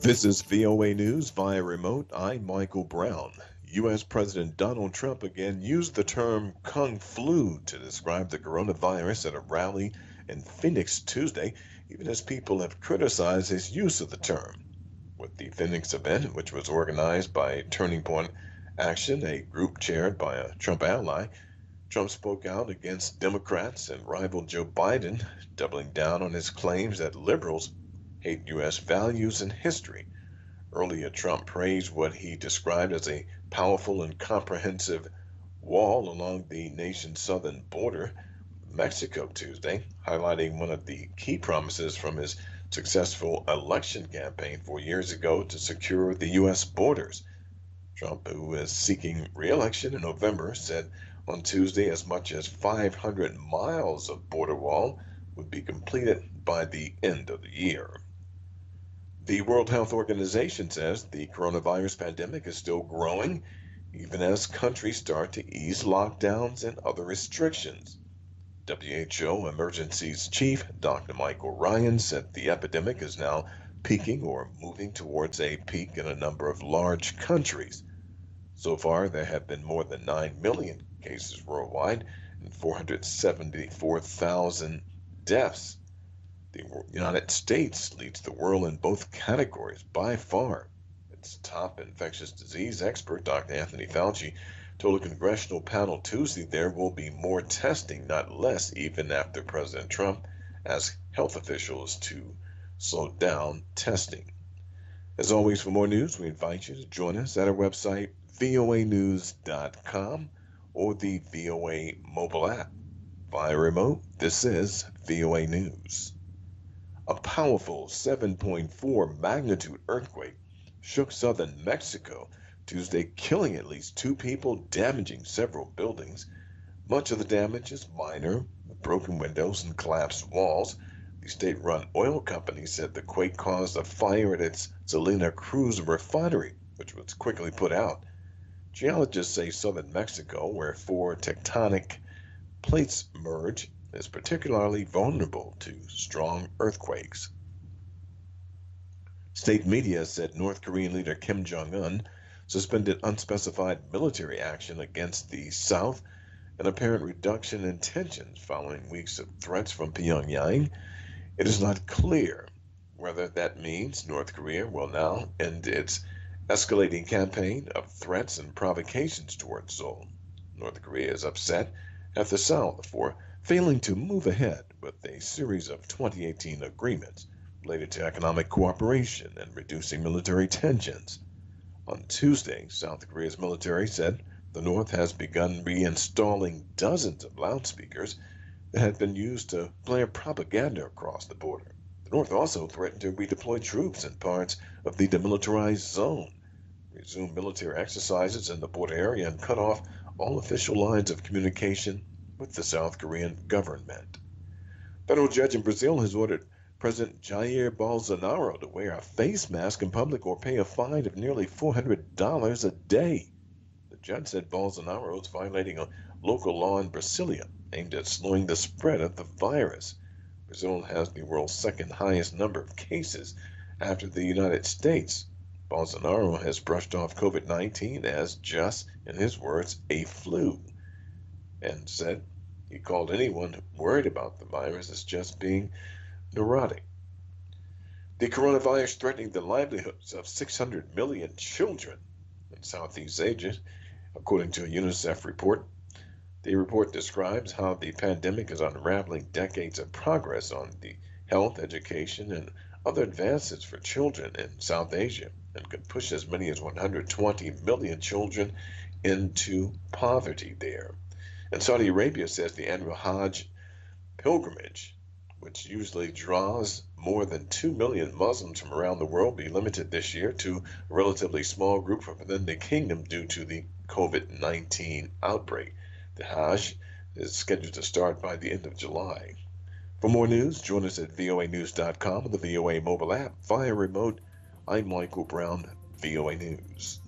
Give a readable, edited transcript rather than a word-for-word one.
This is VOA News via remote. I'm Michael Brown. U.S. President Donald Trump again used the term Kung Flu to describe the coronavirus at a rally in Phoenix Tuesday, even as people have criticized his use of the term. With the Phoenix event, which was organized by Turning Point Action, a group chaired by a Trump ally, Trump spoke out against Democrats and rival Joe Biden, doubling down on his claims that liberals hate U.S. values and history. Earlier, Trump praised what he described as a powerful and comprehensive wall along the nation's southern border with Mexico Tuesday, highlighting one of the key promises from his successful election campaign 4 years ago to secure the U.S. borders. Trump, who is seeking re-election in November, said on Tuesday as much as 500 miles of border wall would be completed by the end of the year. The World Health Organization says the coronavirus pandemic is still growing, even as countries start to ease lockdowns and other restrictions. WHO Emergencies Chief Dr. Michael Ryan said the epidemic is now peaking or moving towards a peak in a number of large countries. So far, there have been more than 9 million cases worldwide and 474,000 deaths. The United States leads the world in both categories by far. Its top infectious disease expert, Dr. Anthony Fauci, told a congressional panel Tuesday there will be more testing, not less, even after President Trump asked health officials to slow down testing. As always, for more news, we invite you to join us at our website, voanews.com, or the VOA mobile app. Via remote, this is VOA News. A powerful 7.4 magnitude earthquake shook southern Mexico Tuesday, killing at least 2 people, damaging several buildings. Much of the damage is minor, with broken windows and collapsed walls. The state-run oil company said the quake caused a fire at its Salina Cruz refinery, which was quickly put out. Geologists say southern Mexico, where 4 tectonic plates merge, is particularly vulnerable to strong earthquakes. State media said North Korean leader Kim Jong-un suspended unspecified military action against the South, an apparent reduction in tensions following weeks of threats from Pyongyang. It is not clear whether that means North Korea will now end its escalating campaign of threats and provocations towards Seoul. North Korea is upset at the South for failing to move ahead with a series of 2018 agreements related to economic cooperation and reducing military tensions. On Tuesday, South Korea's military said the North has begun reinstalling dozens of loudspeakers that had been used to blare propaganda across the border. The North also threatened to redeploy troops in parts of the demilitarized zone, resume military exercises in the border area, and cut off all official lines of communication with the South Korean government. Federal judge in Brazil has ordered President Jair Bolsonaro to wear a face mask in public or pay a fine of nearly $400 a day. The judge said Bolsonaro is violating a local law in Brasilia aimed at slowing the spread of the virus. Brazil has the world's second highest number of cases after the United States. Bolsonaro has brushed off COVID-19 as just, in his words, a flu, and said he called anyone worried about the virus as just being neurotic. The coronavirus threatening the livelihoods of 600 million children in Southeast Asia, according to a UNICEF report. The report describes how the pandemic is unraveling decades of progress on the health, education, and other advances for children in South Asia and could push as many as 120 million children into poverty there. And Saudi Arabia says the annual Hajj pilgrimage, which usually draws more than 2 million Muslims from around the world, be limited this year to a relatively small group from within the kingdom due to the COVID-19 outbreak. The Hajj is scheduled to start by the end of July. For more news, join us at voanews.com and the VOA mobile app. Via remote, I'm Michael Brown, VOA News.